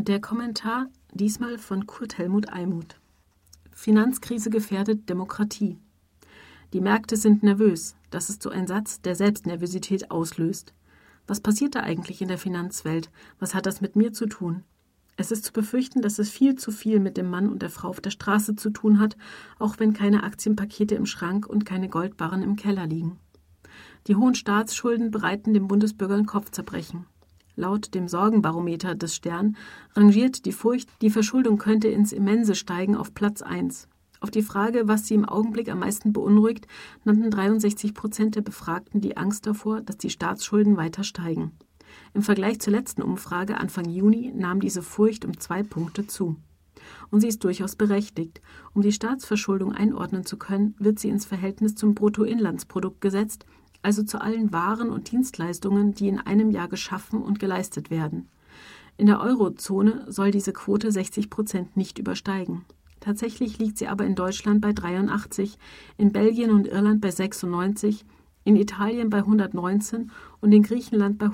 Der Kommentar diesmal von Kurt Helmut Eimuth. Finanzkrise gefährdet Demokratie. Die Märkte sind nervös. Das ist so ein Satz, der Selbstnervosität auslöst. Was passiert da eigentlich in der Finanzwelt? Was hat das mit mir zu tun? Es ist zu befürchten, dass es viel zu viel mit dem Mann und der Frau auf der Straße zu tun hat, auch wenn keine Aktienpakete im Schrank und keine Goldbarren im Keller liegen. Die hohen Staatsschulden bereiten dem Bundesbürger ein Kopfzerbrechen. Laut dem Sorgenbarometer des Stern rangiert die Furcht, die Verschuldung könnte ins Immense steigen, auf Platz 1. Auf die Frage, was sie im Augenblick am meisten beunruhigt, nannten 63% der Befragten die Angst davor, dass die Staatsschulden weiter steigen. Im Vergleich zur letzten Umfrage Anfang Juni nahm diese Furcht um 2 Punkte zu. Und sie ist durchaus berechtigt. Um die Staatsverschuldung einordnen zu können, wird sie ins Verhältnis zum Bruttoinlandsprodukt gesetzt, also zu allen Waren und Dienstleistungen, die in einem Jahr geschaffen und geleistet werden. In der Eurozone soll diese Quote 60% nicht übersteigen. Tatsächlich liegt sie aber in Deutschland bei 83%, in Belgien und Irland bei 96%, in Italien bei 119% und in Griechenland bei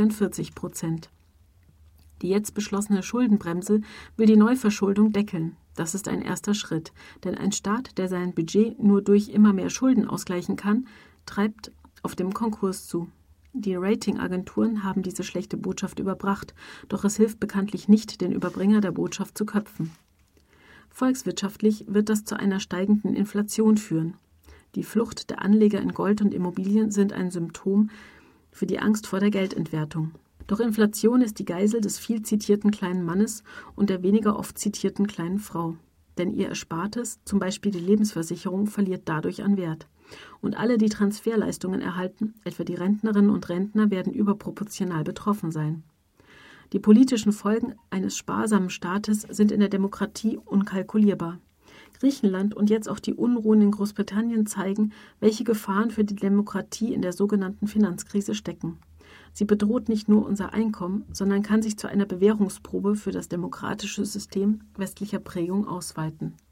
142%. Die jetzt beschlossene Schuldenbremse will die Neuverschuldung deckeln. Das ist ein erster Schritt, denn ein Staat, der sein Budget nur durch immer mehr Schulden ausgleichen kann, treibt auf dem Konkurs zu. Die Ratingagenturen haben diese schlechte Botschaft überbracht, doch es hilft bekanntlich nicht, den Überbringer der Botschaft zu köpfen. Volkswirtschaftlich wird das zu einer steigenden Inflation führen. Die Flucht der Anleger in Gold und Immobilien sind ein Symptom für die Angst vor der Geldentwertung. Doch Inflation ist die Geisel des viel zitierten kleinen Mannes und der weniger oft zitierten kleinen Frau. Denn ihr Erspartes, zum Beispiel die Lebensversicherung, verliert dadurch an Wert. Und alle, die Transferleistungen erhalten, etwa die Rentnerinnen und Rentner, werden überproportional betroffen sein. Die politischen Folgen eines sparsamen Staates sind in der Demokratie unkalkulierbar. Griechenland und jetzt auch die Unruhen in Großbritannien zeigen, welche Gefahren für die Demokratie in der sogenannten Finanzkrise stecken. Sie bedroht nicht nur unser Einkommen, sondern kann sich zu einer Bewährungsprobe für das demokratische System westlicher Prägung ausweiten.